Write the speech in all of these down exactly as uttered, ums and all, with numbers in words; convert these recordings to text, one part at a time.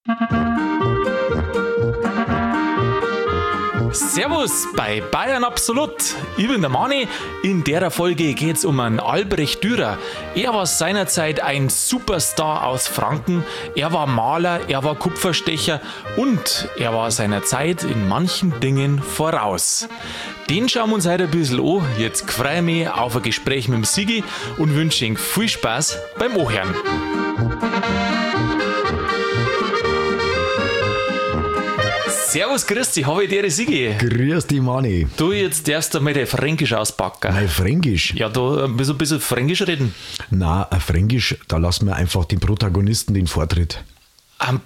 Servus bei Bayern Absolut. Ich bin der Mani. In der Folge geht es um einen Albrecht Dürer. Er war seinerzeit ein Superstar aus Franken. Er war Maler, er war Kupferstecher und er war seiner Zeit in manchen Dingen voraus. Den schauen wir uns heute ein bisschen an. Jetzt freue ich mich auf ein Gespräch mit dem Sigi und wünsche Ihnen viel Spaß beim Anhören. Servus, grüß dich, habe ich dir, Sigi. Grüß dich, Mani. Du, jetzt darfst du mal dein Fränkisch auspacken. Mein Fränkisch? Ja, da ein bisschen, ein bisschen Fränkisch reden. Nein, ein Fränkisch, da lassen wir einfach den Protagonisten den Vortritt. Ein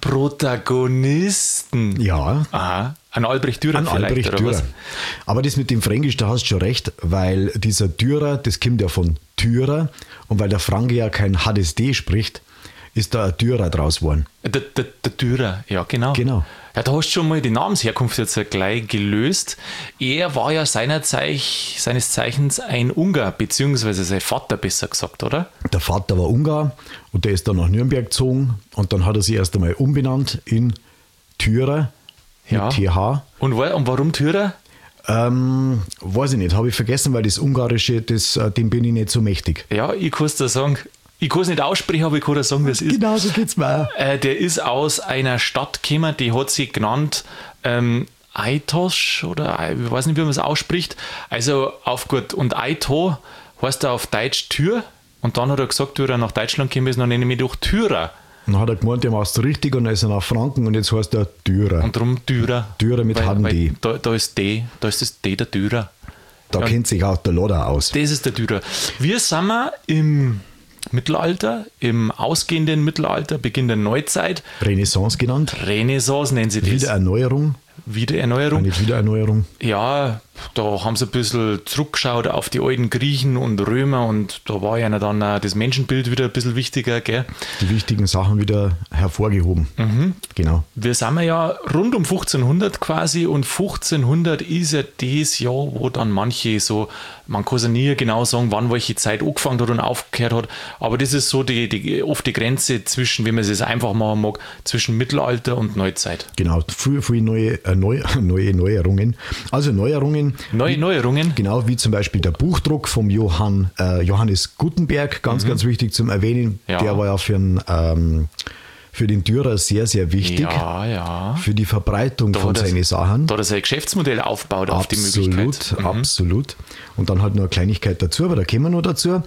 Protagonisten? Ja. Aha, ein Albrecht Dürer ein vielleicht, Albrecht oder Dürer. was? Aber das mit dem Fränkisch, da hast du schon recht, weil dieser Dürer, das kommt ja von Türer und weil der Franke ja kein H D S D spricht, ist da ein Dürer draus geworden. Der, der, der Dürer, ja genau. Genau. Ja, da hast du schon mal die Namensherkunft jetzt gleich gelöst. Er war ja seinerzeit, seines Zeichens ein Ungar, beziehungsweise sein Vater besser gesagt, oder? Der Vater war Ungar und der ist dann nach Nürnberg gezogen und dann hat er sich erst einmal umbenannt in Dürer mit Ja. T H. Und, wa- und warum Dürer? Ähm, weiß ich nicht, habe ich vergessen, weil das Ungarische, das, äh, dem bin ich nicht so mächtig. Ja, ich kann es dir sagen. Ich kann es nicht aussprechen, aber ich kann dir sagen, wie es ist. Genau so geht's mir auch. Äh, der ist aus einer Stadt gekommen, die hat sich genannt ähm, Aitosch oder ich weiß nicht, wie man es ausspricht. Also auf gut. Und Aito heißt er auf Deutsch Tür. Und dann hat er gesagt, wie er nach Deutschland gekommen ist, dann nenne ich mich doch Türer. Dann hat er gemeint, der macht es richtig und dann ist er nach Franken und jetzt heißt er Dürer. Und darum Dürer. Dürer mit Weil- H D. weil Da, da ist D, da ist das D der Dürer. Da Ja. kennt sich auch der Loder aus. Das ist der Dürer. Wir sind wir im Mittelalter, im ausgehenden Mittelalter, Beginn der Neuzeit. Renaissance genannt. Renaissance nennen sie das. Wiedererneuerung. Wiedererneuerung. Nicht Wiedererneuerung. Ja, da haben sie ein bisschen zurückgeschaut auf die alten Griechen und Römer und da war ja dann auch das Menschenbild wieder ein bisschen wichtiger, gell? Die wichtigen Sachen wieder hervorgehoben. Genau. Wir sind wir ja rund um fünfzehnhundert quasi und fünfzehnhundert ist ja das Jahr, wo dann manche so, man kann ja nie genau sagen, wann welche Zeit angefangen hat und aufgehört hat, aber das ist so die, die oft die Grenze zwischen, wenn man es jetzt einfach machen mag, zwischen Mittelalter und Neuzeit. Genau. Viele, viele neue, äh, neu, neue Neuerungen. Also Neuerungen. Neue Neuerungen. Genau, wie zum Beispiel der Buchdruck vom Johann, äh, Johannes Gutenberg, ganz, ganz wichtig zum Erwähnen. Ja. Der war ja für den, ähm, für den Dürer sehr, sehr wichtig. Ja, ja. Für die Verbreitung Da von hat er- seinen Sachen. Da hat er sein Geschäftsmodell aufgebaut auf die Absolut, Möglichkeit. Mhm. absolut. Und dann halt noch eine Kleinigkeit dazu, aber da kommen wir noch dazu.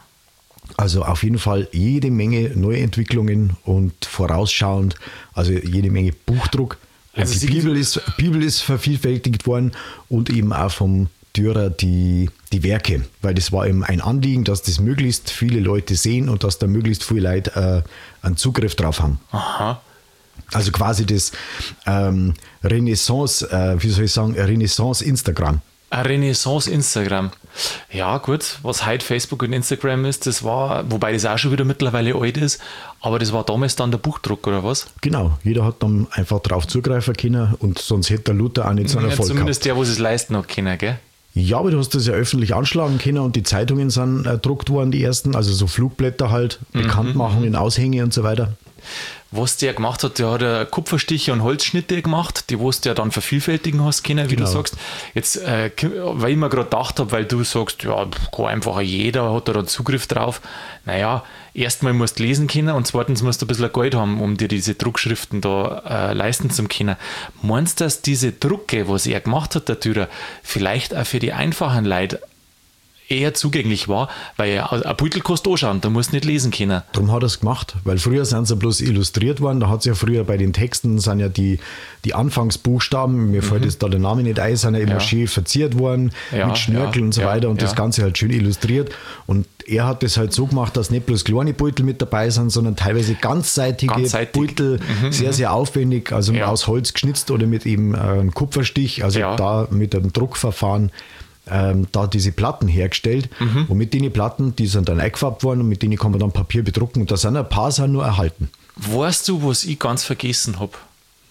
Also auf jeden Fall jede Menge Neuentwicklungen und vorausschauend, also jede Menge Buchdruck. Und Also die Sie- Bibel ist, Bibel ist vervielfältigt worden und eben auch vom Dürer die, die Werke, weil das war eben ein Anliegen, dass das möglichst viele Leute sehen und dass da möglichst viele Leute äh, einen Zugriff drauf haben. Aha. Also quasi das ähm, Renaissance, äh, wie soll ich sagen, Renaissance Instagram. Ein Renaissance Instagram. Ja, gut, was heute Facebook und Instagram ist, das war, wobei das auch schon wieder mittlerweile alt ist, aber das war damals dann der Buchdruck, oder was? Genau, jeder hat dann einfach drauf zugreifen können und sonst hätte der Luther auch nicht so einen Ja, Erfolg zumindest gehabt. der, wo es leisten hat können, gell? Ja, aber du hast das ja öffentlich anschlagen können und die Zeitungen sind äh, druckt worden, die ersten, also so Flugblätter halt, Mhm. Bekanntmachungen, Aushänge und so weiter. Was der gemacht hat, der hat ja Kupferstiche und Holzschnitte gemacht, die wo du ja dann vervielfältigen hast können, wie Genau. du sagst. Jetzt, äh, weil ich mir gerade gedacht habe, weil du sagst, ja, kann einfach jeder, hat da dann Zugriff drauf. Naja, erstmal musst du lesen können und zweitens musst du ein bisschen Geld haben, um dir diese Druckschriften da äh, leisten zu können. Meinst du, dass diese Drucke, was er gemacht hat, der Dürer, vielleicht auch für die einfachen Leute eher zugänglich war, weil ja ein Beutel kostet anschauen, da musst du nicht lesen können. Darum hat er es gemacht, weil früher sind sie bloß illustriert worden, da hat es ja früher bei den Texten sind ja die, die Anfangsbuchstaben, mir fällt jetzt da der Name nicht ein, sind ja immer Ja. schön verziert worden, Ja, mit Schnörkel ja, und so ja, weiter und ja. das Ganze halt schön illustriert und er hat das halt so gemacht, dass nicht bloß kleine Beutel mit dabei sind, sondern teilweise ganzseitige Ganzseitig. Beutel, sehr, sehr aufwendig, also Ja. aus Holz geschnitzt oder mit eben äh, einem Kupferstich, also Ja. da mit einem Druckverfahren ähm, da diese Platten hergestellt und mit den Platten, die sind dann eingefärbt worden und mit denen kann man dann Papier bedrucken und da sind ein paar sind nur erhalten. Weißt du, was ich ganz vergessen habe?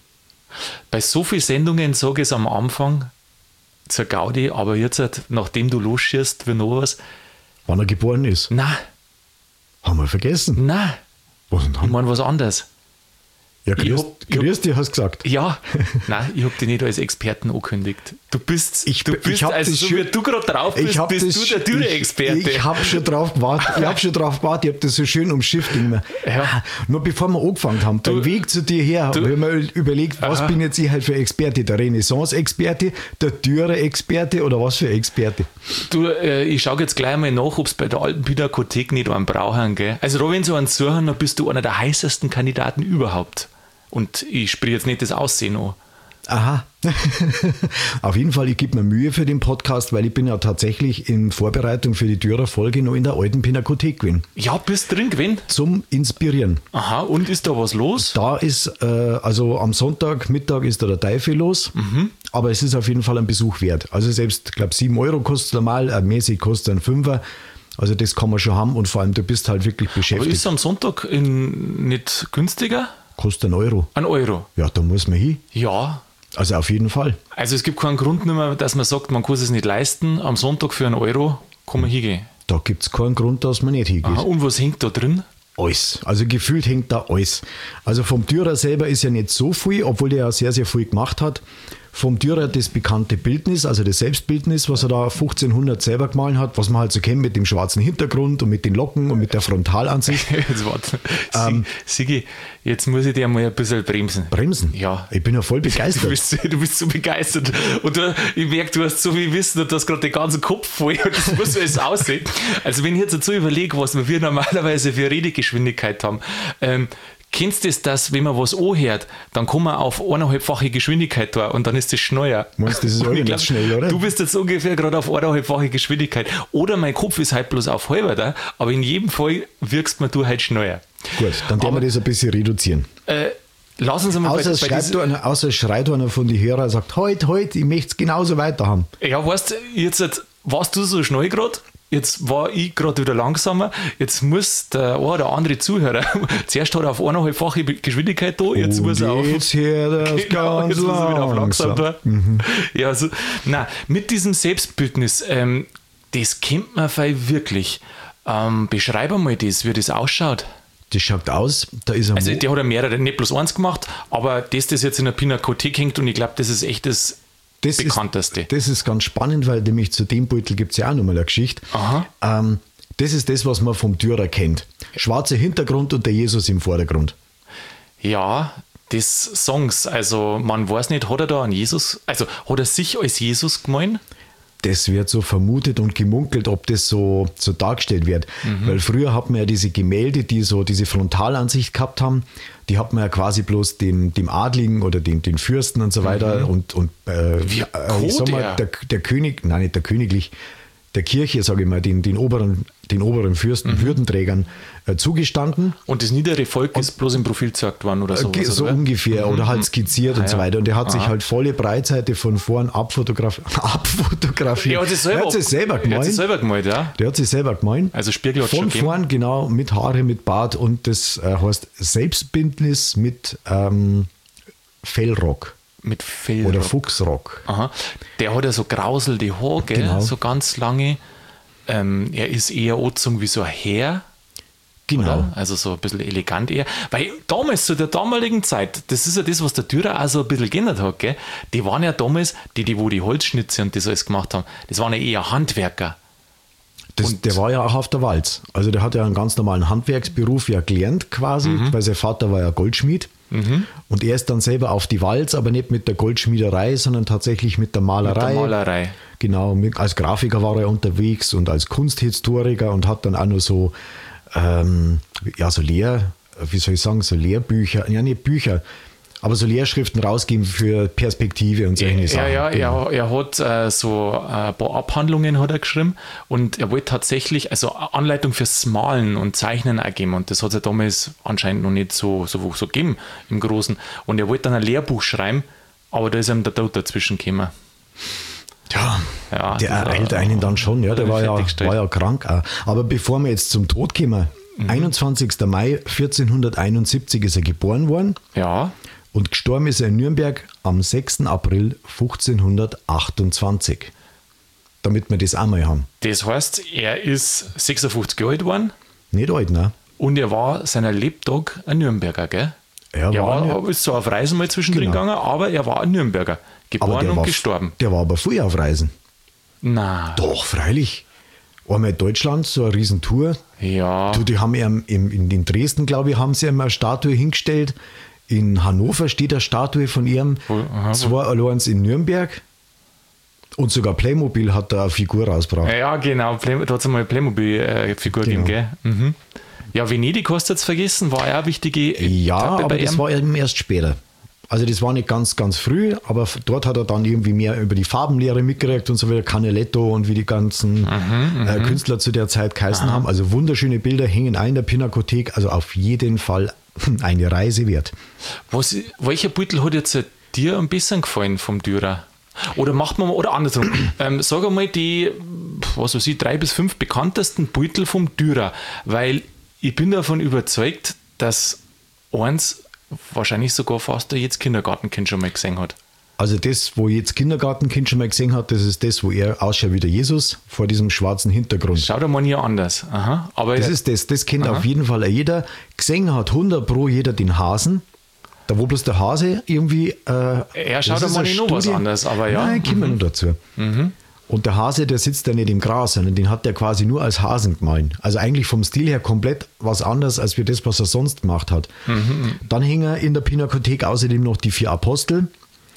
Bei so vielen Sendungen sage ich es am Anfang zur Gaudi, aber jetzt, nachdem du losschießt, wie noch was, Wann er geboren ist. nein, Haben wir vergessen. nein, Was denn ich dann? meine was anderes. Ja, Ich grüß, hab- ich hab- grüß dich, hast du gesagt. Ja, nein, ich habe dich nicht als Experten angekündigt. Du bist, Ich du bin- bist ich hab also das so schon- wie du gerade drauf bist, Ich hab bist das, du der Dürre-Experte. Ich, ich habe schon drauf gewartet. Ich habe schon drauf gewartet. Ich habe das so schön umschifft. Immer. Ja. Nur bevor wir angefangen haben, beim Weg zu dir her, du- habe ich mir überlegt, was Aha. bin jetzt ich halt für Experte? Der Renaissance-Experte, der Dürre-Experte oder was für Experte? Du, äh, ich schaue jetzt gleich mal nach, ob es bei der alten Pinakothek nicht einen brauchen, gell? Also da, wenn sie einen suchen, dann bist du einer der heißesten Kandidaten überhaupt. Und ich sprich jetzt nicht das Aussehen an. Aha. Auf jeden Fall, ich gebe mir Mühe für den Podcast, weil ich bin ja tatsächlich in Vorbereitung für die Dürer-Folge noch in der alten Pinakothek gewesen. Ja, bist drin gewesen? Zum Inspirieren. Aha, und ist da was los? Da ist, äh, also am Sonntag, Mittag ist da der Teufel los, Mhm. aber es ist auf jeden Fall ein Besuch wert. Also selbst, ich glaube, sieben Euro kostet es normal, äh, mäßig kostet es ein Fünfer. Also das kann man schon haben und vor allem, du bist halt wirklich Aber beschäftigt. ist am Sonntag in, nicht günstiger? Kostet einen Euro. Ein Euro. Ja, da muss man hin. Ja. Also auf jeden Fall. Also es gibt keinen Grund mehr, dass man sagt, man kann es nicht leisten. Am Sonntag für einen Euro kann man hingehen. Da gibt es keinen Grund, dass man nicht hingeht. Aha, und was hängt da drin? Alles. Also gefühlt hängt da alles. Also vom Dürer selber ist ja nicht so viel, obwohl der ja sehr, sehr viel gemacht hat. Vom Dürer das bekannte Bildnis, also das Selbstbildnis, was er da fünfzehnhundert selber gemalt hat, was man halt so kennt mit dem schwarzen Hintergrund und mit den Locken und mit der Frontalansicht. Jetzt warte. Ähm. Sigi, jetzt muss ich dir mal ein bisschen bremsen. Bremsen? Ja. Ich bin ja voll Du begeistert. bist, du bist so begeistert. Und du, ich merke, du hast so viel Wissen und du hast gerade den ganzen Kopf voll. Und das muss so jetzt aussehen. Also, wenn ich jetzt dazu überlege, was wir normalerweise für Redegeschwindigkeit haben, ähm, kennst du das, dass, wenn man was anhört, dann kommen wir auf eineinhalbfache Geschwindigkeit da und dann ist das schneller. Meinst du, das ist Und auch ich nicht glaub, schnell, oder? Du bist jetzt ungefähr gerade auf eineinhalbfache Geschwindigkeit. Oder mein Kopf ist halt bloß auf halber da, aber in jedem Fall wirkst mir du halt schneller. Gut, dann werden wir das ein bisschen reduzieren. Äh, lass uns mal Außer es bei schreibt diesem- einer, außer es schreit einer von den Hörern und sagt, heute, heute, ich möchte es genauso weiter haben. Ja, weißt du, jetzt warst du so schnell gerade, jetzt war ich gerade wieder langsamer, jetzt muss der eine oder andere Zuhörer, zuerst hat er auf eineinhalbfache Geschwindigkeit da, jetzt muss er auf... jetzt hört das Genau, ganz jetzt muss er wieder auf langsam langsam. da. Ja, also, nein, mit diesem Selbstbildnis, ähm, das kennt man viel wirklich. Ähm, beschreib mal das, wie das ausschaut. Das schaut aus, da ist ein Also, Mo- der hat ja mehrere, nicht bloß eins gemacht, aber das, das jetzt in der Pinakothek hängt und ich glaube, das ist echt das Das bekannteste. Ist, das ist ganz spannend, weil nämlich zu dem Beutel gibt es ja auch nochmal eine Geschichte. Aha. Ähm, das ist das, was man vom Dürer kennt. Schwarzer Hintergrund und der Jesus im Vordergrund. Ja, des Songs. Also man weiß nicht, hat er da an Jesus, also hat er sich als Jesus gemeint? Das wird so vermutet und gemunkelt, ob das so, so dargestellt wird. Weil früher hat man ja diese Gemälde, die so diese Frontalansicht gehabt haben, die hat man ja quasi bloß dem, dem Adligen oder dem, den Fürsten und so weiter und, und äh, Wie äh, ich sag gut mal, er. der, der König, nein, nicht der Königlich, der Kirche, sage ich mal, den, den oberen, den oberen Fürsten, Würdenträgern äh, zugestanden. Und das niedere Volk ist bloß im Profil gezeigt worden oder so. Ge- so ungefähr oder halt skizziert und Ah, so ja. weiter. Und er hat sich Aha. halt volle Breitseite von vorn abfotograf abfotografiert. Er hat sich selber, er hat sich selber er hat gemalt. sich selber gemalt, ja. Der hat sich selber gemalt. Also Spiegel hat Von schon gegeben. vorn, genau, mit Haare, mit Bart und das äh, heißt Selbstbildnis mit ähm, Fellrock Mit Fell. oder Fuchsrock. Aha. Der hat ja so grauselte Haare, gell? Genau. So ganz lange. Ähm, er ist eher angezogen wie so ein Herr. Genau. Oder? Also so ein bisschen elegant eher. Weil damals, zu der damaligen Zeit, das ist ja das, was der Dürer auch so ein bisschen geändert hat, gell? Die waren ja damals, die, die wo die Holzschnitze und das alles gemacht haben, das waren ja eher Handwerker. Das, Und- der war ja auch auf der Walz. Also der hat ja einen ganz normalen Handwerksberuf ja gelernt quasi, Mhm. weil sein Vater war ja Goldschmied. Und er ist dann selber auf die Walz, aber nicht mit der Goldschmiederei, sondern tatsächlich mit der Malerei. Mit der Malerei. Genau, mit, als Grafiker war er unterwegs und als Kunsthistoriker und hat dann auch noch so, ähm, ja, so Lehr, wie soll ich sagen, so Lehrbücher, ja, nicht Bücher, aber so Lehrschriften rausgeben für Perspektive und solche Ja, Sachen. ja, Genau. er, er hat äh, so ein paar Abhandlungen hat er geschrieben und er wollte tatsächlich, also eine Anleitung fürs Malen und Zeichnen auch geben und das hat es ja damals anscheinend noch nicht so, so, so gegeben im Großen und er wollte dann ein Lehrbuch schreiben, aber da ist ihm der Tod dazwischen gekommen. Ja, Ja, der das war- ereilt einen dann schon, ja, hat der er war ja, fertiggestellt. war ja krank auch. Aber bevor wir jetzt zum Tod kommen, Mhm. einundzwanzigster Mai vierzehnhunderteinundsiebzig ist er geboren worden Ja, und gestorben ist er in Nürnberg am sechsten April fünfzehnhundertachtundzwanzig. Damit wir das auch mal haben. das heißt, er ist sechsundfünfzig Jahre alt geworden Nicht alt, ne? und er war seiner Lebtag ein Nürnberger, gell? Ja, er war war, ein- ist so auf Reisen mal zwischendrin Genau. gegangen, aber er war ein Nürnberger. aber Geboren der und war, gestorben. der war aber früher auf Reisen. Na, Doch, freilich. Einmal Deutschland, so eine Riesentour. ja. Du, die haben ihm im, in, in Dresden, glaube ich, haben sie ihm eine Statue hingestellt. In Hannover steht eine Statue von ihm. Wo- aha, wo- Zwei allein in Nürnberg. Und sogar Playmobil hat da eine Figur rausgebracht. Ja, genau. Play, da hat es einmal eine Playmobil-Figur Genau. gegeben, gell? Mhm. Ja, Venedig hast du jetzt vergessen, war ja eine wichtige Ja, Etappe aber bei das ihm. war eben erst später. Also das war nicht ganz, ganz früh, aber f- dort hat er dann irgendwie mehr über die Farbenlehre mitgekriegt und so wieder Canaletto und wie die ganzen äh, Künstler zu der Zeit geheißen haben. Also wunderschöne Bilder hängen auch in der Pinakothek, also auf jeden Fall eine Reise wert. Was, welcher Beutel hat jetzt dir am besten gefallen vom Dürer? Oder macht man mal, oder andersrum, ähm, sag einmal die, was weiß ich, drei bis fünf bekanntesten Beutel vom Dürer, weil ich bin davon überzeugt, dass eins wahrscheinlich sogar fast der jetzt Kindergartenkind schon mal gesehen hat. Also das, wo jetzt Kindergartenkind schon mal gesehen hat, das ist das, wo er ausschaut wie der Jesus vor diesem schwarzen Hintergrund. Schaut einmal nie anders. Aha. Aber Das ist das, das kennt auf jeden Fall auch jeder. Gesehen hat hundert pro jeder den Hasen. Da wo bloß der Hase irgendwie... Äh, Er schaut das ist einmal eine noch was Studie. anderes, aber ja. Nein, kommen wir noch dazu. Und der Hase, der sitzt da nicht im Gras, sondern den hat der quasi nur als Hasen gemalt. Also eigentlich vom Stil her komplett was anderes, als wir das, was er sonst gemacht hat. Dann hängen in der Pinakothek außerdem noch die vier Apostel.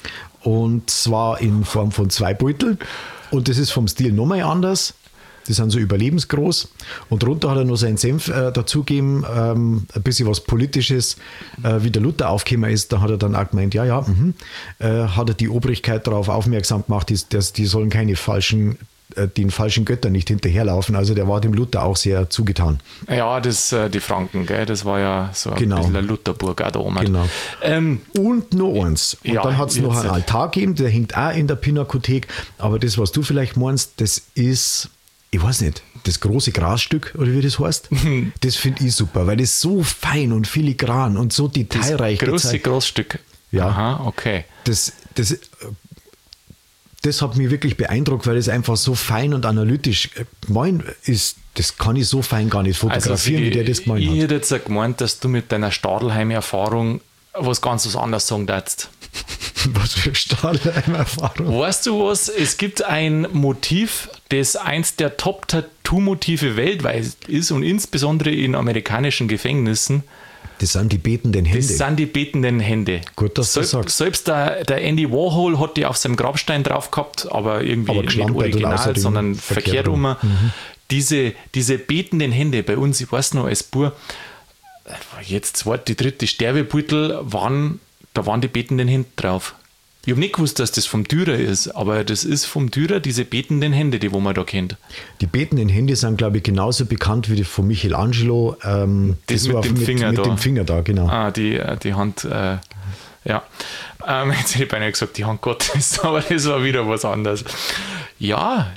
Und zwar in Form von zwei Beutel. Und das ist vom Stil nochmal anders. Die sind so überlebensgroß. Und drunter hat er noch seinen Senf äh, dazugegeben, ähm, ein bisschen was Politisches, äh, wie der Luther aufgekommen ist. Da hat er dann auch gemeint, ja, ja, mhm. äh, hat er die Obrigkeit darauf aufmerksam gemacht, dass, dass die sollen keine falschen, äh, den falschen Göttern nicht hinterherlaufen. Also der war dem Luther auch sehr zugetan. Ja, das, äh, die Franken, gell? Das war ja so ein Genau. bisschen eine Lutherburg auch da oben. Genau. Ähm, Und noch eins. Und Ja, dann hat es noch jetzt- einen Altar gegeben, der hängt auch in der Pinakothek. Aber das, was du vielleicht meinst, das ist, ich weiß nicht, das große Grasstück, oder wie das heißt, das finde ich super, weil das so fein und filigran und so detailreich große gezeigt. Großstück. Ja. Aha, okay. Das, das, das hat mich wirklich beeindruckt, weil es einfach so fein und analytisch mein ist. Das kann ich so fein gar nicht fotografieren, Also, wie der das ich, gemeint ich hat. hätte jetzt auch gemeint, dass du mit deiner Stadelheim-Erfahrung was ganz was anderes sagen darfst. Was für Stahlheim-Erfahrung. Weißt du was? Es gibt ein Motiv, das eins der Top-Tattoo-Motive weltweit ist und insbesondere in amerikanischen Gefängnissen. Das sind die betenden Hände. Das sind die betenden Hände. Gut, dass du selbst, sagst. Selbst der, der Andy Warhol hat die auf seinem Grabstein drauf gehabt, aber irgendwie Aber nicht geschlampert und original, außerdem sondern verkehrt verkehrt rum. rum. Diese, diese betenden Hände bei uns, ich weiß noch, als Bub, jetzt zweite, die dritte Sterbebeutel, waren, da waren die betenden Hände drauf. Ich habe nicht gewusst, dass das vom Dürer ist, aber das ist vom Dürer, diese betenden Hände, die wo man da kennt. Die betenden Hände sind, glaube ich, genauso bekannt wie die von Michelangelo. Ähm, Das mit war dem Finger mit da. dem Finger da, genau. Ah, die, die Hand, äh, ja. Ähm, jetzt hätte ich beinahe gesagt, die Hand Gottes, aber das war wieder was anderes. Ja,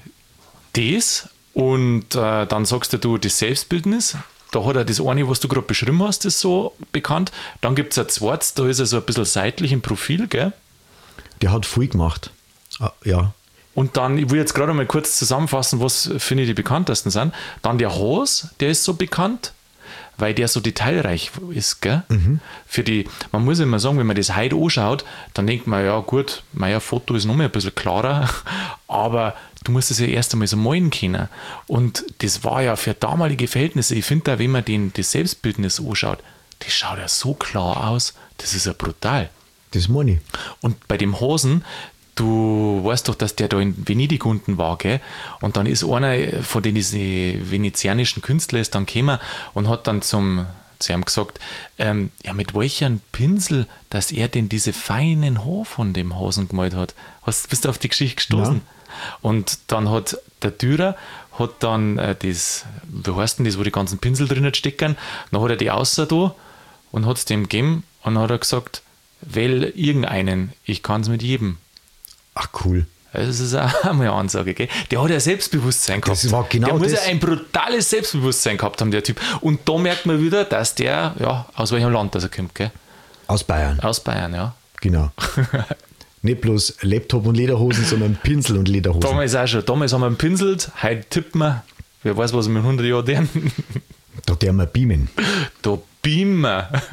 das und äh, dann sagst du, das Selbstbildnis. Da hat er das eine, was du gerade beschrieben hast, ist so bekannt. Dann gibt es ein zweites, da ist er so ein bisschen seitlich im Profil, gell? Der hat viel gemacht. Ah, ja. Und dann, ich will jetzt gerade mal kurz zusammenfassen, was finde ich die bekanntesten sind. Dann der Haas, der ist so bekannt, weil der so detailreich ist, gell? Für die, man muss immer sagen, wenn man das heute anschaut, dann denkt man, ja gut, mein Foto ist noch mal ein bisschen klarer, aber du musst es ja erst einmal so malen können. Und das war ja für damalige Verhältnisse, ich finde da, wenn man den, das Selbstbildnis anschaut, das schaut ja so klar aus, das ist ja brutal. Das meine ich. Und bei dem Hasen, du weißt doch, dass der da in Venedig unten war, gell? Und dann ist einer von den diese venezianischen Künstlern ist dann gekommen und hat dann zum, zu ihm gesagt, ähm, ja, mit welchem Pinsel, dass er denn diese feinen Haare von dem Hasen gemalt hat. Hast, bist du auf die Geschichte gestoßen? Ja. Und dann hat der Dürer hat dann äh, das, wie heißt denn das, wo die ganzen Pinsel drinnen stecken, dann hat er die außer da und hat es dem gegeben und dann hat er gesagt, wähl irgendeinen, ich kann es mit jedem. Ach, cool. Das ist auch mal eine Ansage, gell? Der hat ja Selbstbewusstsein gehabt. Das war genau der muss das. ja ein brutales Selbstbewusstsein gehabt haben, der Typ. Und da merkt man wieder, dass der, ja, aus welchem Land das er kommt, gell? Aus Bayern. Aus Bayern, ja. Genau. Nicht bloß Laptop und Lederhosen, sondern Pinsel und Lederhosen. Damals auch schon. Damals haben wir pinselt, heute tippt man. Wer weiß, was wir in hundert Jahren werden. Da der wir beamen. Da beamen wir.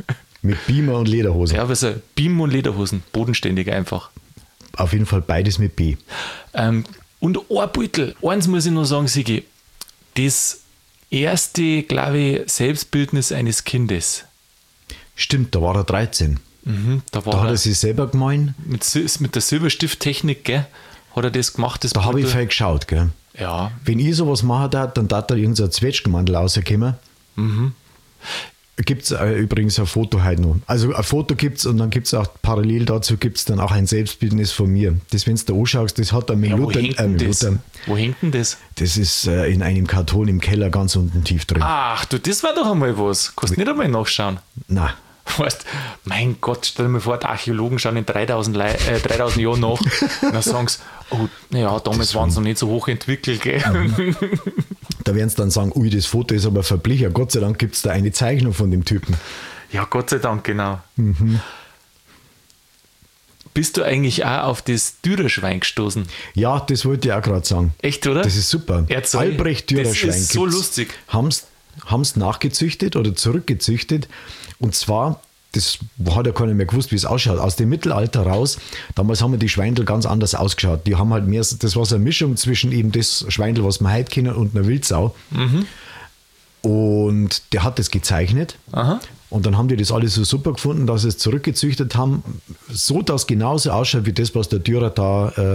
Mit Beamer und Lederhose. Ja, also Beam und Lederhosen, bodenständig einfach. Auf jeden Fall beides mit B. Ähm, und ein Beutel, eins muss ich noch sagen, Sigi, das erste, glaube ich, Selbstbildnis eines Kindes. Stimmt, da war er dreizehn. Mhm, da war Da hat er er sich selber gemeint. mit, Sil- mit der Silberstifttechnik, gell, hat er das gemacht. Das Da habe ich Beutel. viel geschaut. Gell? Ja, Wenn ich sowas machen darf, dann darf da irgendein Zwetschgenmantel rauskommen. Mhm. Gibt es äh, übrigens ein Foto heute noch. Also ein Foto gibt es und dann gibt es auch parallel dazu gibt es dann auch ein Selbstbildnis von mir. Das, wenn du da anschaust, das hat er mit ja wo, Luther, hängt äh, denn mit das? Luther. wo hängt denn das? Das ist äh, in einem Karton im Keller ganz unten tief drin. Ach du, das war doch einmal was. Kannst nicht einmal nachschauen. Na, Weißt, mein Gott, stell dir mal vor, die Archäologen schauen in dreitausend, Lei- äh, dreitausend Jahren nach und dann sagen sie, oh, naja, damals waren sie noch nicht so hoch entwickelt. Gell? da werden sie dann sagen, ui, das Foto ist aber verblichen. Gott sei Dank gibt es da eine Zeichnung von dem Typen. Ja, Gott sei Dank, genau. Mhm. Bist du eigentlich auch auf das Dürerschwein gestoßen? Ja, das wollte ich auch gerade sagen. Echt, oder? Das ist super. Erzähl. Albrecht Dürerschwein. Das ist so lustig. Haben es nachgezüchtet oder zurückgezüchtet. Und zwar, das hat ja keiner mehr gewusst, wie es ausschaut. Aus dem Mittelalter raus, damals haben die Schweindel ganz anders ausgeschaut. Die haben halt mehr, das war so eine Mischung zwischen eben das Schweindel, was wir heute kennen, und einer Wildsau. Mhm. Und der hat das gezeichnet. Aha. Und dann haben die das alles so super gefunden, dass sie es zurückgezüchtet haben, so dass genauso ausschaut wie das, was der Dürer da äh,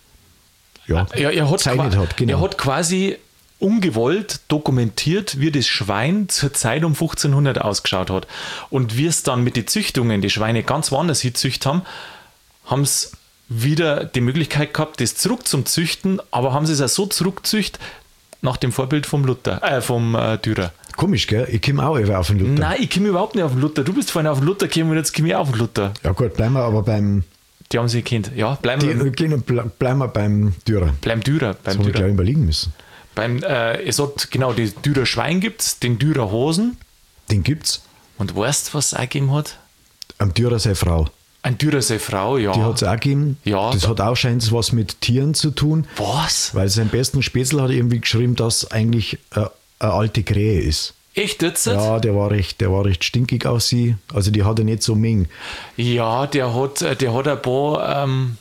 ja, Ja, er, hat gezeichnet qua- hat. Genau. er hat quasi ungewollt dokumentiert, wie das Schwein zur Zeit um fünfzehnhundert ausgeschaut hat. Und wie es dann mit den Züchtungen, die Schweine ganz woanders hinzücht haben, haben sie wieder die Möglichkeit gehabt, das zurück zum Züchten, aber haben sie es auch so zurückzücht, nach dem Vorbild vom Luther, äh, vom äh, Dürer. Komisch, gell? Ich komme auch über auf den Luther. Nein, ich komme überhaupt nicht auf den Luther. Du bist vorhin auf den Luther gekommen und jetzt komme ich auch auf den Luther. Ja gut, bleiben wir aber beim, Die haben sie gekannt. Ja, bleiben die, wir gehen und ble- bleiben wir beim Dürer. beim Dürer. Das Beim haben wir Dürer. gleich überlegen müssen. Beim, äh, es hat genau die Dürer Schwein gibt den Dürer Hosen. Den gibt's. Und weißt du, was es auch gegeben hat? Am Dürer seine Frau. Ein Dürer seine Frau, ja. Die hat es auch gegeben. Ja, das da- hat auch scheint was mit Tieren zu tun, Was? weil sein besten Spätzl hat irgendwie geschrieben, dass eigentlich äh, eine alte Krähe ist. Echt jetzt? Ja, der war recht, der war recht stinkig auf sie. Also die hat er nicht so mengen. Ja, der hat, äh, der hat ein paar. Ähm,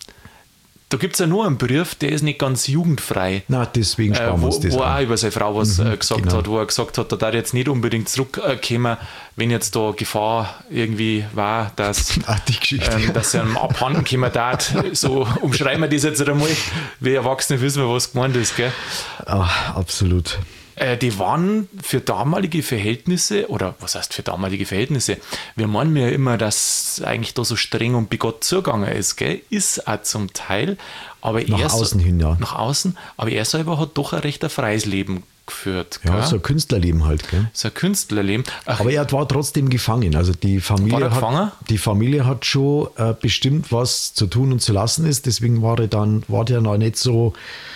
da gibt es ja nur einen Brief, der ist nicht ganz jugendfrei. Na, deswegen Äh, sparen wir wo, uns das wo er auch. auch über seine Frau was äh, gesagt genau. hat, wo er gesagt hat, da darf jetzt nicht unbedingt zurückkommen, wenn jetzt da Gefahr irgendwie war, dass, Ach, die Geschichte. ähm, dass er einem abhanden kommen darf. So umschreiben wir das jetzt einmal. Wir Erwachsene wissen wir, was gemeint ist. Gell? Ach, absolut. Äh, die waren für damalige Verhältnisse, oder was heißt für damalige Verhältnisse? Wir meinen ja immer, dass eigentlich da so streng und bigott zugegangen ist, gell? Ist auch zum Teil, aber Nach er außen hin, ja. Nach außen, aber er selber hat doch ein recht ein freies Leben geführt. Ja, gell? so ein Künstlerleben halt. Gell? So ein Künstlerleben. Ach, Aber er war trotzdem gefangen. Also die Familie, War er gefangen? hat, die Familie hat schon äh, bestimmt, was zu tun und zu lassen ist. Deswegen war er dann war der noch nicht so.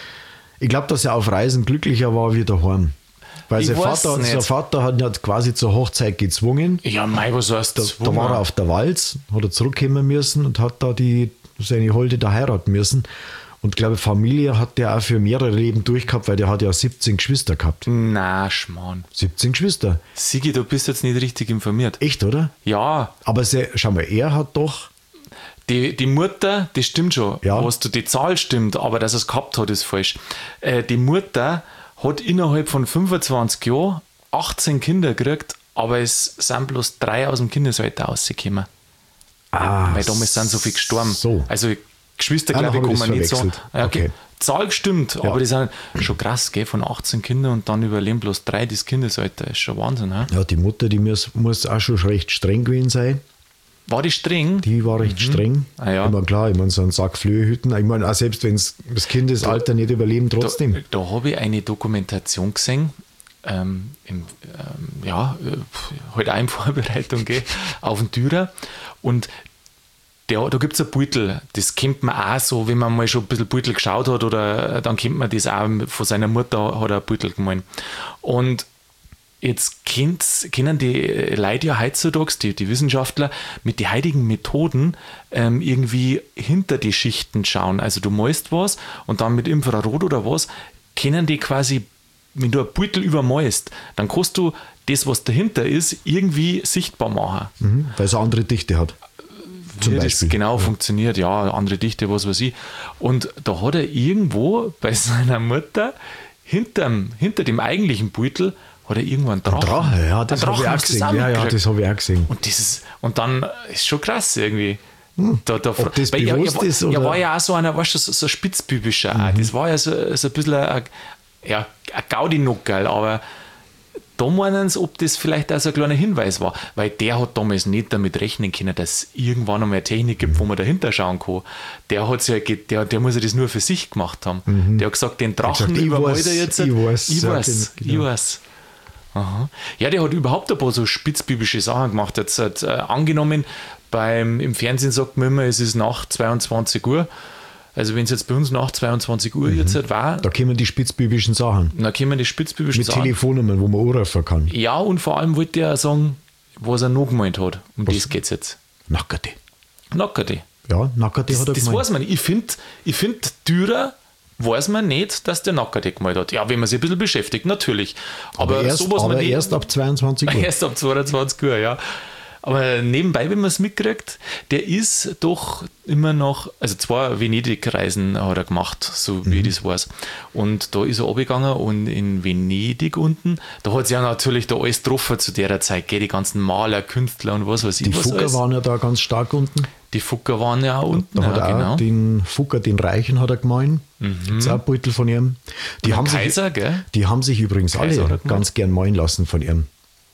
Ich glaube, dass er auf Reisen glücklicher war wie daheim. Weil Ich sein weiß Vater, nicht. sein Vater hat ihn halt quasi zur Hochzeit gezwungen. ja, mei, was heißt Da, das? da war er auf der Walz, hat er zurückkommen müssen und hat da die, seine Holde da heiraten müssen. Und ich glaube, Familie hat der auch für mehrere Leben durchgehabt, weil der hat ja siebzehn Geschwister gehabt. Na, Schmarrn. siebzehn Geschwister. Sigi, du bist jetzt nicht richtig informiert. Echt, oder? Ja, Aber se, schau mal, er hat doch. Die, die Mutter, das stimmt schon. Ja. Was du, die Zahl stimmt, aber dass er es gehabt hat, ist falsch. Äh, die Mutter hat innerhalb von fünfundzwanzig Jahren achtzehn Kinder gekriegt, aber es sind bloß drei aus dem Kindesalter rausgekommen. Ah, Weil damals sind so viele gestorben. So. Also Geschwister, Ah, glaube ich, dann kann hab man ich's nicht sagen. verwechselt. Ja, okay. Okay. Zahl gestimmt, Ja. aber die sind schon krass, gell? Von achtzehn Kindern und dann überleben bloß drei das Kindesalter. Ist schon Wahnsinn. He? Ja, die Mutter, die muss, muss auch schon recht streng gewesen sein. War die streng? Die war recht streng. Ah, ja. Ich meine, klar, ich meine, so einen Sack Flöhe hüten. Ich meine, auch selbst wenn das Kindesalter nicht überleben, trotzdem. Da, da habe ich eine Dokumentation gesehen, ähm, im, ähm, ja, äh, halt auch in Vorbereitung gell, auf den Dürer. Und der, da gibt es ein Beutel, das kennt man auch so, wenn man mal schon ein bisschen Beutel geschaut hat, oder dann kennt man das auch von seiner Mutter, hat er ein Beutel gemalt. Und jetzt kennt's, kennen die Leute ja heutzutage, die, die Wissenschaftler, mit den heutigen Methoden ähm, irgendwie hinter die Schichten schauen. Also du malst was und dann mit Infrarot oder was, können die quasi, wenn du ein Beutel übermalst, dann kannst du das, was dahinter ist, irgendwie sichtbar machen. Mhm, weil es eine andere Dichte hat. Zum Wie das Beispiel. genau funktioniert, ja, andere Dichte, was weiß ich. Und da hat er irgendwo bei seiner Mutter hinterm, hinter dem eigentlichen Beutel hat er irgendwo einen Drachen. Drache, ja, das Einen habe ich auch hast du gesehen. Ja, ja, zusammengekriegt. das habe ich auch gesehen. Und, das ist, und dann ist schon krass irgendwie. Da, da, Ob das weil er, bewusst er, war- ist, er oder? war ja auch so einer, weißt du, so, so ein Spitzbübischer. auch. Das war ja so, so ein bisschen ein, ja, ein Gaudi-Nuckerl, aber da meinen sie, ob das vielleicht auch so ein kleiner Hinweis war, weil der hat damals nicht damit rechnen können, dass es irgendwann einmal eine Technik gibt, wo man dahinter schauen kann. Der, hat's ja, ge- der, der muss ja das nur für sich gemacht haben. Der hat gesagt, den Drachen gesagt, ich übermalt weiß, er jetzt. ich weiß, ich ja, weiß, genau. ich weiß. Aha. Ja, der hat überhaupt ein paar so spitzbübische Sachen gemacht. Jetzt hat, äh, angenommen, beim, im Fernsehen sagt man immer, es ist nach zweiundzwanzig Uhr. Also wenn es jetzt bei uns nach zweiundzwanzig Uhr jetzt halt war, Da kommen die spitzbübischen Sachen. dann können wir die spitzbübischen Mit Sachen. Telefonnummern, wo man anrufen kann. Ja, und vor allem wollte er auch sagen, was er noch gemeint hat. Um Was? das geht es jetzt. Nackerte. Nackerte. Ja, Nackerte Das, hat er das gemeint. weiß man nicht. Ich finde, ich find, Dürer weiß man nicht, dass der Nackerte gemalt hat. Ja, wenn man sich ein bisschen beschäftigt, natürlich. Aber, aber erst, sowas aber man nicht. erst ab zweiundzwanzig Uhr. Erst ab zweiundzwanzig Uhr, ja. Aber nebenbei, wenn man es mitkriegt, der ist doch immer noch, also zwei Venedig-Reisen hat er gemacht, so wie ich das weiß. Und da ist er runtergegangen und in Venedig unten, da hat es ja natürlich da alles getroffen zu der Zeit, gell, die ganzen Maler, Künstler und was weiß ich. Die was Fucker alles. waren ja da ganz stark unten. Die Fucker waren ja auch unten, Da hat ja, er genau. auch den Fucker, den Reichen hat er gemeint. Das ist auch ein Beutel von ihm. Die, Der haben Kaiser, sich, gell? die haben sich übrigens Kaiser hat er alle gemeint. ganz gern malen lassen von ihm.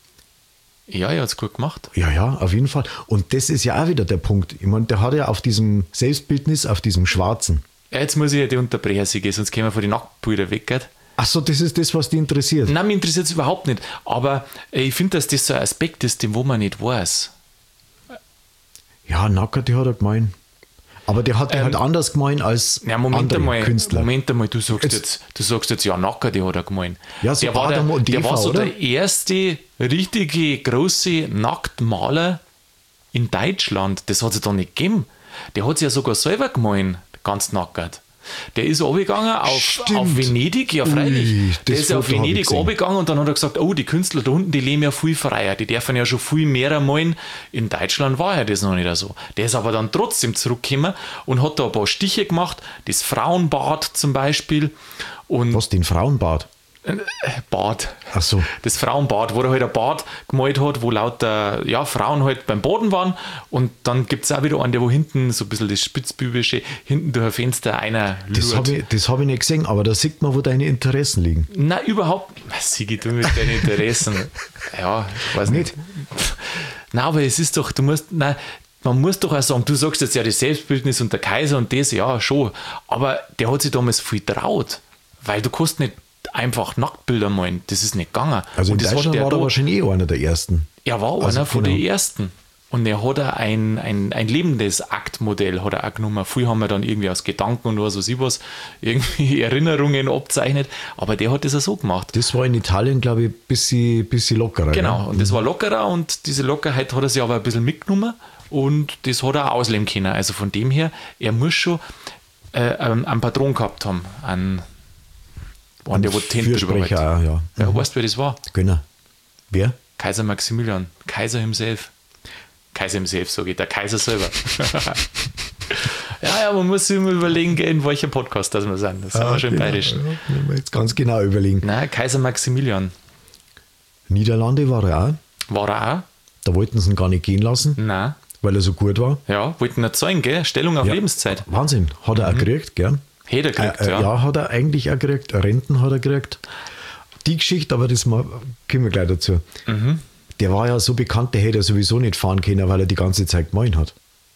Ja, er hat es gut gemacht. Ja, ja, auf jeden Fall. Und das ist ja auch wieder der Punkt. Ich meine, der hat ja auf diesem Selbstbildnis, auf diesem Schwarzen. Ja, jetzt muss ich ja die unterbrechen, Sigi, sonst gehen wir von den Nacktbilder weg, gell? Ach so, das ist das, was dich interessiert. Nein, mich interessiert es überhaupt nicht. Aber äh, ich finde, dass das so ein Aspekt ist, den wo man nicht weiß. Ja, Nackerte hat er gemeint. Aber der hat Ähm, halt anders gemeint als Ja, Moment andere einmal, Künstler. Moment einmal, du sagst Jetzt- jetzt, du sagst jetzt, ja, Nacker, die hat er gemeint. Ja, so der war, der, Adam und der Eva, war so oder? der erste richtige große Nacktmaler in Deutschland. Das hat es da nicht gegeben. Der hat sich ja sogar selber gemalt, ganz nackert. Der ist runtergegangen auf, Stimmt. auf Venedig, ja freilich. Ui, der das ist ja auf Foto hab ich Venedig gesehen. runtergegangen und dann hat er gesagt, oh, die Künstler da unten, die leben ja viel freier, die dürfen ja schon viel mehr malen. In Deutschland war ja das noch nicht so. Der ist aber dann trotzdem zurückgekommen und hat da ein paar Stiche gemacht, das Frauenbad zum Beispiel und Was, den Frauenbart? Bad. Ach so. Das Frauenbad, wo er halt ein Bad gemalt hat, wo lauter ja, Frauen halt beim Boden waren. Und dann gibt es auch wieder einen, der wo hinten so ein bisschen das Spitzbübische, hinten durch ein Fenster einer Das lurt. habe ich, das hab ich nicht gesehen, aber da sieht man, wo deine Interessen liegen. Nein, überhaupt. Sigi, du mit deinen Interessen. Ja, ich weiß nicht. Nein, aber es ist doch, du musst, nein, man muss doch auch sagen, du sagst jetzt ja das Selbstbildnis und der Kaiser und das, ja, schon. Aber der hat sich damals viel traut. Weil du kannst nicht einfach Nacktbilder malen. Das ist nicht gegangen. Also und in das hat Deutschland der war er da- wahrscheinlich eh einer der ersten. Er war Also einer von genau. den ersten. Und er hat auch ein, ein, ein lebendes Aktmodell hat er auch genommen. Viele haben wir dann irgendwie aus Gedanken und was weiß ich was, irgendwie Erinnerungen abzeichnet. Aber der hat das auch so gemacht. Das war in Italien, glaube ich, ein bisschen, bisschen lockerer. Genau, Ne? und das war lockerer und diese Lockerheit hat er sich aber ein bisschen mitgenommen und das hat er auch ausleben können. Also von dem her, er muss schon äh, einen, einen Patron gehabt haben, einen, einen der wo die Hände drüber hält. Fürsprecher auch, ja. Ja, weißt du, wer das war? Genau. Wer? Kaiser Maximilian, Kaiser himself. Kaiser himself, sage ich, der Kaiser selber. ja, ja, man muss sich immer überlegen, in welcher Podcast das wir sind. Das ist aber schon genau. bayerisch. Ja, wenn wir jetzt ganz genau überlegen. Nein, Kaiser Maximilian. Niederlande war er auch. War er auch? Da wollten sie ihn gar nicht gehen lassen, Nein. weil er so gut war. Ja, wollten nicht zahlen, gell? Stellung auf Ja. Lebenszeit. Wahnsinn. Hat er auch gekriegt, gell? Hätte er gekriegt, Äh, äh, ja. ja, hat er eigentlich auch gekriegt. Renten hat er gekriegt. Die Geschichte, aber das mal, kommen wir gleich dazu. Mhm. Der war ja so bekannt, der hätte ja sowieso nicht fahren können, weil er die ganze Zeit gemalt hat.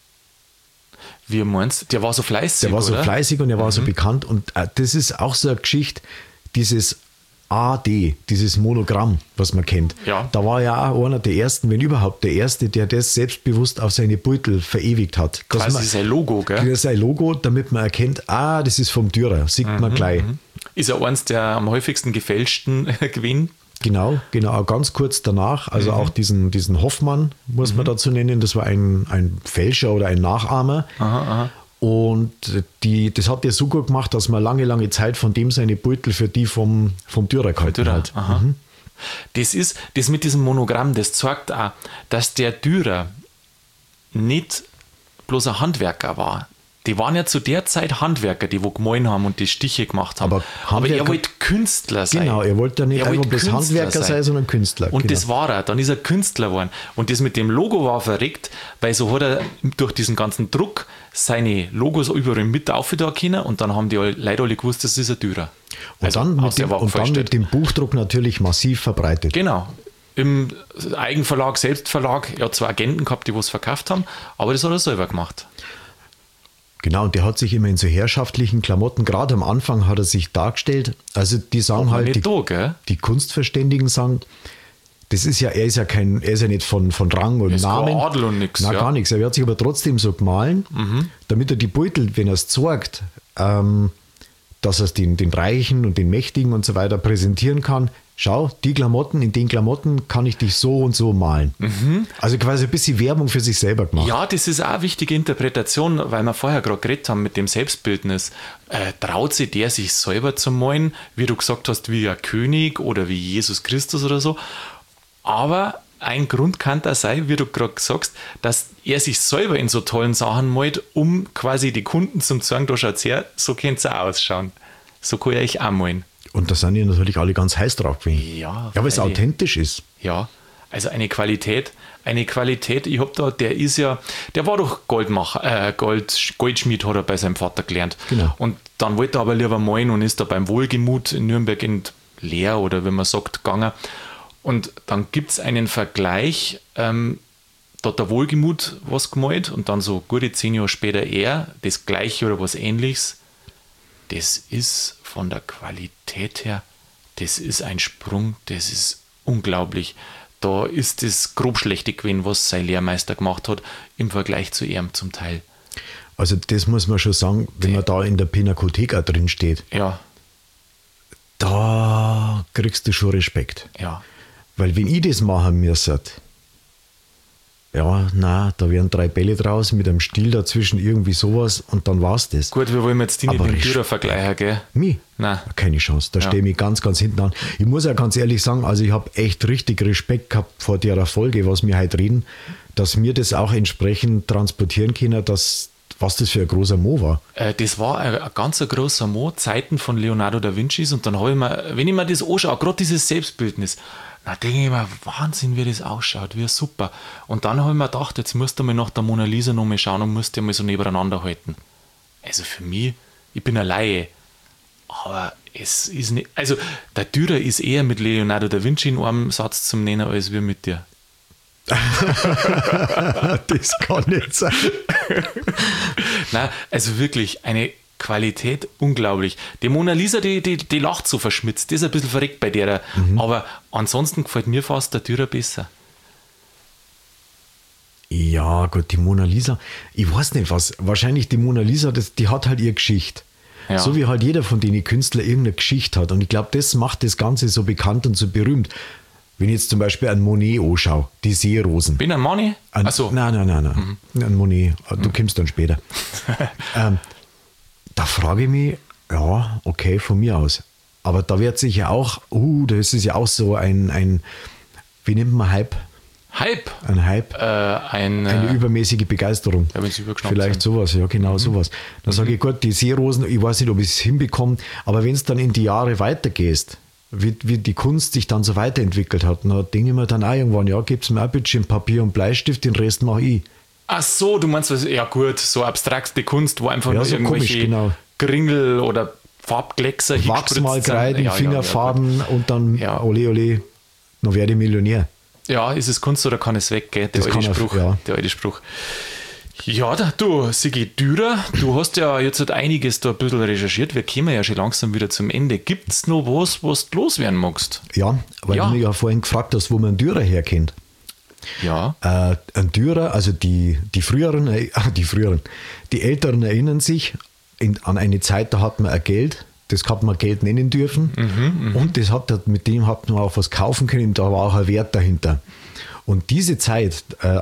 Wie meinst du? Der war so fleißig, Der war so oder? fleißig und er war so bekannt. Und äh, das ist auch so eine Geschichte, dieses A D, dieses Monogramm, was man kennt. Ja. Da war ja auch einer der ersten, wenn überhaupt der erste, der das selbstbewusst auf seine Beutel verewigt hat. Dass Quasi man, sein Logo, gell? sein Logo, damit man erkennt, ah, das ist vom Dürer, sieht man gleich. Ist er eins der am häufigsten gefälschten Gewinn? Genau, genau, auch ganz kurz danach, also Mhm. auch diesen, diesen Hoffmann, muss man dazu nennen, das war ein, ein Fälscher oder ein Nachahmer. Aha, aha. Und die, das hat der so gut gemacht, dass man lange, lange Zeit von dem seine Beutel für die vom, vom Dürer gehalten Dürer, hat. aha. Das ist, das mit diesem Monogramm, das zeigt auch, dass der Dürer nicht bloß ein Handwerker war. Die waren ja zu der Zeit Handwerker, die wo gemahlen haben und die Stiche gemacht haben. Aber Aber er Handwerker- wollte Künstler sein. Genau, er wollte ja nicht Er einfach wollte bloß Künstler Handwerker sein, sondern Künstler. Und genau. das war er. Dann ist er Künstler geworden. Und das mit dem Logo war verrückt, weil so hat er durch diesen ganzen Druck seine Logos überall mit aufgetan können und dann haben die Leute alle gewusst, das ist ein Dürer. Und, Also, dann, aus mit der dem, Waage und dann vorgestellt. mit dem Buchdruck natürlich massiv verbreitet. Genau. Im Eigenverlag, Selbstverlag, er hat zwei Agenten gehabt, die was verkauft haben, aber das hat er selber gemacht. Genau, und der hat sich immer in so herrschaftlichen Klamotten, gerade am Anfang hat er sich dargestellt, also die sagen man halt, nicht die, da, gell? die Kunstverständigen sagen, das ist ja, er ist ja kein, er ist ja nicht von, von Rang und Ist kein Namen. Adel und nix, Nein, ja. gar nichts. Er wird sich aber trotzdem so gemahlen, damit er die Beutel, wenn er es zeigt, ähm, dass er es den, den Reichen und den Mächtigen und so weiter präsentieren kann. Schau, die Klamotten, in den Klamotten kann ich dich so und so malen. Also quasi ein bisschen Werbung für sich selber gemacht. Ja, das ist auch eine wichtige Interpretation, weil wir vorher gerade geredet haben mit dem Selbstbildnis. Äh, traut sich der, sich selber zu malen, wie du gesagt hast, wie ein König oder wie Jesus Christus oder so. Aber ein Grund kann da sein, wie du gerade sagst, dass er sich selber in so tollen Sachen malt, um quasi die Kunden zum sagen, da schaut's her, so könnte es auch ausschauen. So kann ich auch malen. Und da sind die natürlich alle ganz heiß drauf gewesen. Ja, Ja, weil es freilich. authentisch ist. Ja, also eine Qualität, eine Qualität, ich hab da, der ist ja, der war doch Goldmacher, äh, Gold, Goldschmied hat er bei seinem Vater gelernt. Genau. Und dann wollte er aber lieber malen und ist da beim Wohlgemut in Nürnberg in Lehr oder wie man sagt, gegangen. Und dann gibt es einen Vergleich, ähm, da hat der Wohlgemut was gemalt und dann so gute zehn Jahre später er, das Gleiche oder was Ähnliches. Das ist von der Qualität her, das ist ein Sprung, das ist unglaublich. Da ist das grob schlechte gewesen, was sein Lehrmeister gemacht hat, im Vergleich zu ihm zum Teil. Also das muss man schon sagen, wenn man da in der Pinakothek auch drin steht, Ja, da kriegst du schon Respekt. ja. Weil wenn ich das machen müsste, ja, na, da wären drei Bälle draus mit einem Stiel dazwischen, irgendwie sowas und dann war's das. Gut, wir wollen jetzt die nicht Aber mit dem Respekt. Dürer vergleichen, gell? Mich? Nein. Keine Chance. Da Ja. stehe ich mich ganz, ganz hinten an. Ich muss ja ganz ehrlich sagen, also ich habe echt richtig Respekt gehabt vor der Folge, was wir heute reden, dass wir das auch entsprechend transportieren können, dass, was das für ein großer Mo war. Äh, Das war ein, ein ganz ein großer Mo, Zeiten von Leonardo da Vincis und dann habe ich mir, wenn ich mir das anschaue, gerade dieses Selbstbildnis, dann denke ich mir, Wahnsinn, wie das ausschaut, wie super. Und dann habe ich mir gedacht, jetzt musst du mal nach der Mona Lisa noch mal schauen und musst die mal so nebeneinander halten. Also für mich, ich bin eine Laie, aber es ist nicht, also der Dürer ist eher mit Leonardo da Vinci in einem Satz zum Nennen, als wir mit dir. Das kann nicht sein. Nein, also wirklich eine Qualität unglaublich. Die Mona Lisa, die, die, die lacht so verschmitzt, die ist ein bisschen verreckt bei der. Mhm. Aber ansonsten gefällt mir fast der Dürer besser. Ja, gut, die Mona Lisa, ich weiß nicht was, wahrscheinlich die Mona Lisa, das, die hat halt ihre Geschichte. Ja. So wie halt jeder von den Künstlern irgendeine Geschichte hat. Und ich glaube, das macht das Ganze so bekannt und so berühmt. Wenn ich jetzt zum Beispiel an Monet anschaue, die Seerosen. Bin ein Money? An, Achso. Nein, nein, nein, nein. An Monet, du kommst dann später. ähm, da frage ich mich, ja, okay, von mir aus. Aber da wird sich ja auch, uh, das ist ja auch so ein, ein wie nennt man Hype? Hype. Ein Hype. Äh, ein, Eine äh, übermäßige Begeisterung. Ja, wenn sie übergeschnappt Vielleicht sind. sowas, ja, genau sowas. Dann sage ich, gut, die Seerosen, ich weiß nicht, ob ich es hinbekomme, aber wenn es dann in die Jahre weitergehst, wie, wie die Kunst sich dann so weiterentwickelt hat, dann denke ich mir dann auch irgendwann, ja, gib's mir auch ein bisschen Papier und Bleistift, den Rest mache ich. ach so, du meinst, was, ja gut, so abstrakte Kunst, wo einfach Ja, nur so irgendwelche komisch, genau. Gringel oder Farbkleckser Wachsmalkreiden, Ja, ja, Fingerfarben ja, und dann, Ja. ole, ole, noch werde ich Millionär. Ja, ist es Kunst oder kann es weg, gell? Der Das alte kann er- Spruch. ja. Der alte Spruch. Ja, da, du, Sigi Dürer, du hast ja jetzt halt einiges da ein bisschen recherchiert. Wir kommen ja schon langsam wieder zum Ende. Gibt es noch was, was du loswerden magst? Ja, weil Ja. du mich ja vorhin gefragt hast, wo man einen Dürer herkennt. Ja. Äh, ein Dürer, also die, die früheren, äh, die früheren, die Älteren erinnern sich in, an eine Zeit, da hat man ein Geld, das hat man Geld nennen dürfen und das hat, mit dem hat man auch was kaufen können, da war auch ein Wert dahinter. Und diese Zeit, äh, auf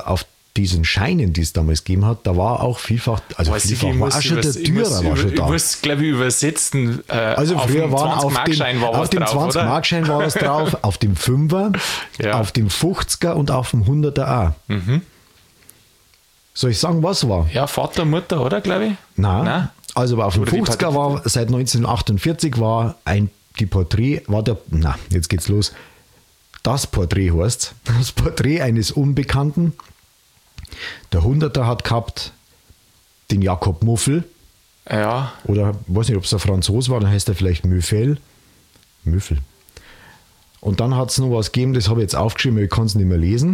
diesen Scheinen, die es damals gegeben hat, da war auch vielfach, also Weiß vielfach ich, ich war muss auch schon übers- der ich muss Dürer war über- schon da. Ich muss, glaube ich, übersetzen. Äh, Also auf früher dem waren auf dem, zwanzig-Markschein war auf was dem drauf, oder? zwanzig-Markschein war was drauf, auf dem Fünfer, Ja. auf dem fünfziger und auf dem hunderter auch. Mhm. Soll ich sagen, was war? Ja, Vater, Mutter, oder, glaube ich? Nein. Nein? Also auf dem Oder die fünfziger Partei- war seit neunzehnhundertachtundvierzig war ein die Porträt, war der, na, jetzt geht's los. Das Porträt heißt, das Porträt eines Unbekannten. Der hunderter hat gehabt den Jakob Muffel, Ja, oder weiß nicht, ob es ein Franzos war, dann heißt er vielleicht Müffel. Müffel. Und dann hat es noch was gegeben, das habe ich jetzt aufgeschrieben, aber ich kann es nicht mehr lesen.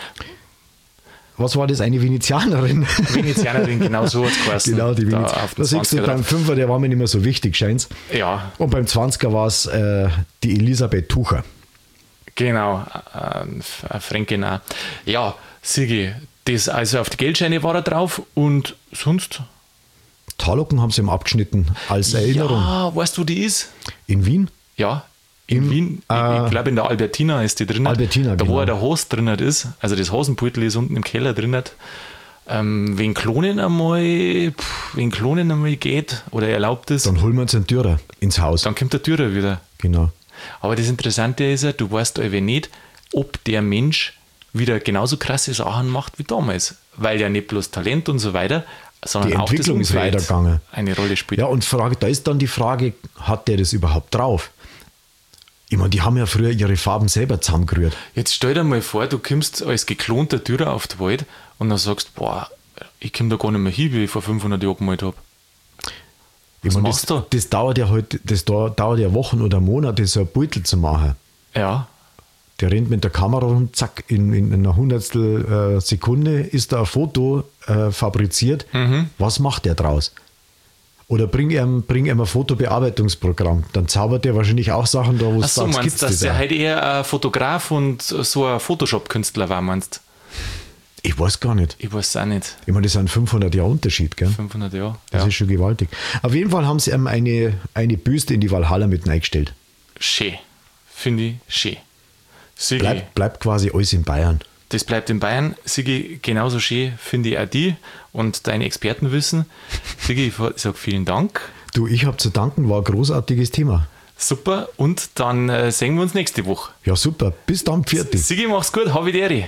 Was war das? Eine Venezianerin? Venezianerin, genau so hat es geheißen. Genau, die Da Venezianerin. auf Da dem siehst du, zwanziger beim Fünfer, der war mir nicht mehr so wichtig, scheint's. Ja, Und beim zwanziger war es äh, die Elisabeth Tucher. genau. Äh, F- Fränkin auch. Ja, Sigi, das, also auf die Geldscheine war er drauf und sonst? Talocken haben sie ihm abgeschnitten als Erinnerung. Ja, weißt du, wo die ist? In Wien? Ja, in Im, Wien. Ich, äh, ich glaube, in der Albertina ist die drin. Albertina, Da, wo genau. ja der Host drin ist. Also das Hosenbeutel ist unten im Keller drin. Ähm, wenn Klonen einmal, pff, wenn Klonen einmal geht oder erlaubt ist, Dann holen wir uns einen Türer ins Haus. dann kommt der Türer wieder. Genau. Aber das Interessante ist ja, du weißt einfach nicht, ob der Mensch wieder genauso krasse Sachen macht wie damals. Weil ja nicht bloß Talent und so weiter, sondern Die auch Entwicklung das ist Umfeld weitergegangen. eine Rolle spielt. Ja, und Frage, da ist dann die Frage, hat der das überhaupt drauf? Ich meine, die haben ja früher ihre Farben selber zusammengerührt. Jetzt stell dir mal vor, du kommst als geklonter Türer auf die Wald und dann sagst, boah, ich komme da gar nicht mehr hin, wie ich vor fünfhundert Jahren gemalt habe. Ich Was meine, machst das, du? das dauert ja halt, das dau- dauert ja Wochen oder Monate, so ein Beutel zu machen. Ja, Der rennt mit der Kamera und zack, in, in einer Hundertstel äh, Sekunde ist da ein Foto äh, fabriziert. Mhm. Was macht der draus? Oder bring ihm, bring ihm ein Fotobearbeitungsprogramm. Dann zaubert der wahrscheinlich auch Sachen da, wo ach es so, sagt, meinst gibt's du, dass das der auch? halt eher ein Fotograf und so ein Photoshop-Künstler war, meinst Ich weiß gar nicht. Ich weiß es auch nicht. Ich meine, das sind fünfhundert Jahre Unterschied, gell? fünfhundert Jahre. Das Ja. ist schon gewaltig. Auf jeden Fall haben sie ihm eine, eine Büste in die Valhalla mit eingestellt. Schön. Finde ich schön. Sigi, Bleibt, bleibt quasi alles in Bayern. das bleibt in Bayern. Sigi, genauso schön finde ich auch die und dein Expertenwissen. Sigi, ich sage vielen Dank. Du, ich habe zu danken, war ein großartiges Thema. Super, und dann äh, sehen wir uns nächste Woche. Ja, super. Bis dann, Pfiat. Sigi, mach's gut, hab ich dir.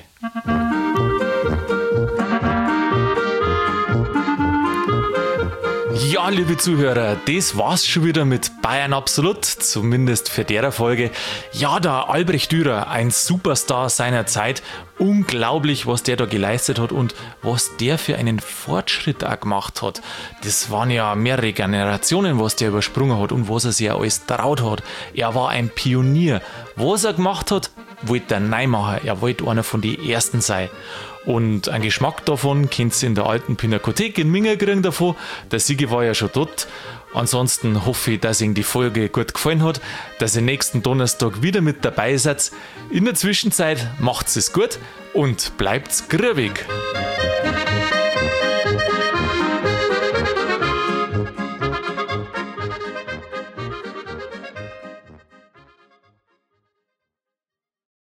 Ja, liebe Zuhörer, das war's schon wieder mit Bayern Absolut, zumindest für der Folge. Ja, der Albrecht Dürer, ein Superstar seiner Zeit. Unglaublich, was der da geleistet hat und was der für einen Fortschritt auch gemacht hat. Das waren ja mehrere Generationen, was der übersprungen hat und was er sich ja alles traut hat. Er war ein Pionier. Was er gemacht hat, wollte er neu machen. Er wollte einer von den Ersten sein. Und einen Geschmack davon könnt ihr in der alten Pinakothek in Minga kriegen davon. Der Sigi war ja schon dort. Ansonsten hoffe ich, dass Ihnen die Folge gut gefallen hat, dass ihr nächsten Donnerstag wieder mit dabei seid. In der Zwischenzeit macht's es gut und bleibt's grübig.